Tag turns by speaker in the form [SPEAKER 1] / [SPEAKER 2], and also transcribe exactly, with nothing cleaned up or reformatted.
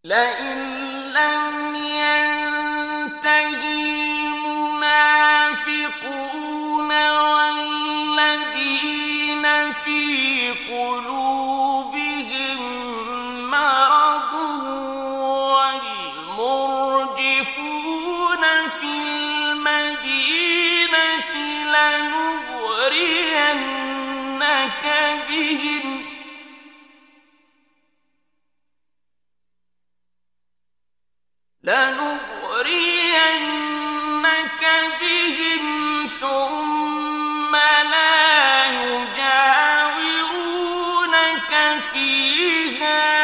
[SPEAKER 1] لئن لم ينته المنافقون والذين في قلوبهم مرض والمرجفون في المدينة لنغرينك بهم لنغرينك بهم ثم لا يجاورونك فيها